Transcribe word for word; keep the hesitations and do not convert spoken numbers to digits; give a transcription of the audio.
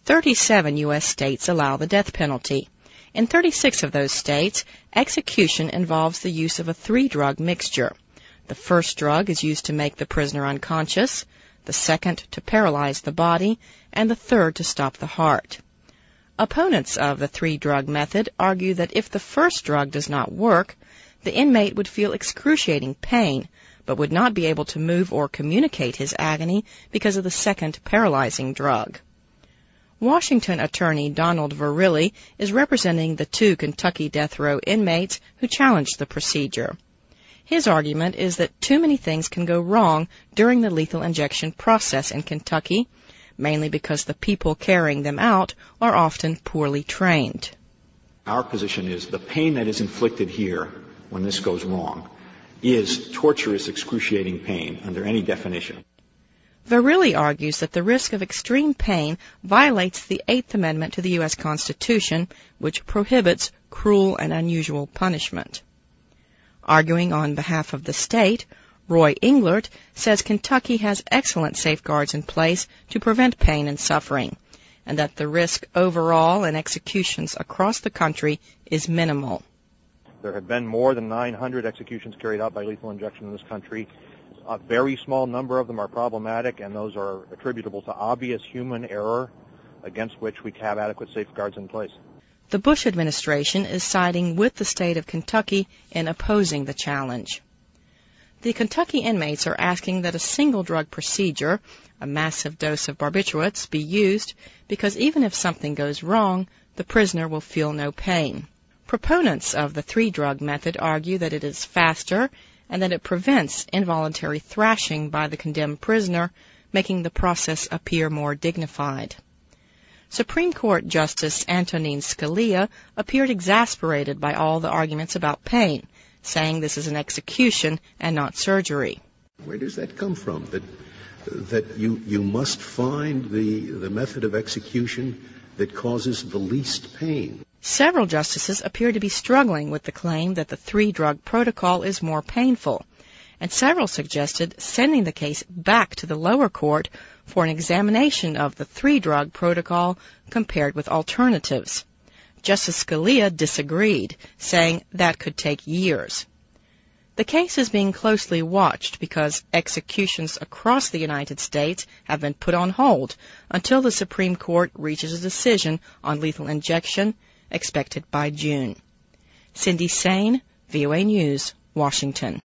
thirty-seven U S states allow the death penalty. In thirty-six of those states, execution involves the use of a three-drug mixture. The first drug is used to make the prisoner unconscious, the second to paralyze the body, and the third to stop the heart. Opponents of the three-drug method argue that if the first drug does not work, the inmate would feel excruciating pain, but would not be able to move or communicate his agony because of the second paralyzing drug. Washington attorney Donald Verrilli is representing the two Kentucky death row inmates who challenged the procedure. His argument is that too many things can go wrong during the lethal injection process in Kentucky, mainly because the people carrying them out are often poorly trained. Our position is the pain that is inflicted here when this goes wrong is torturous, excruciating pain under any definition. Verrilli argues that the risk of extreme pain violates the Eighth Amendment to the U S Constitution, which prohibits cruel and unusual punishment. Arguing on behalf of the state, Roy Englert says Kentucky has excellent safeguards in place to prevent pain and suffering, and that the risk overall in executions across the country is minimal. There have been more than nine hundred executions carried out by lethal injection in this country. A very small number of them are problematic, and those are attributable to obvious human error against which we have adequate safeguards in place. The Bush administration is siding with the state of Kentucky in opposing the challenge. The Kentucky inmates are asking that a single drug procedure, a massive dose of barbiturates, be used because even if something goes wrong, the prisoner will feel no pain. Proponents of the three-drug method argue that it is faster and that it prevents involuntary thrashing by the condemned prisoner, making the process appear more dignified. Supreme Court Justice Antonin Scalia appeared exasperated by all the arguments about pain, saying this is an execution and not surgery. Where does that come from, that that you, you must find the, the method of execution that causes the least pain? Several justices appear to be struggling with the claim that the three-drug protocol is more painful, and several suggested sending the case back to the lower court for an examination of the three-drug protocol compared with alternatives. Justice Scalia disagreed, saying that could take years. The case is being closely watched because executions across the United States have been put on hold until the Supreme Court reaches a decision on lethal injection, expected by June. Cindy Sain, V O A News, Washington.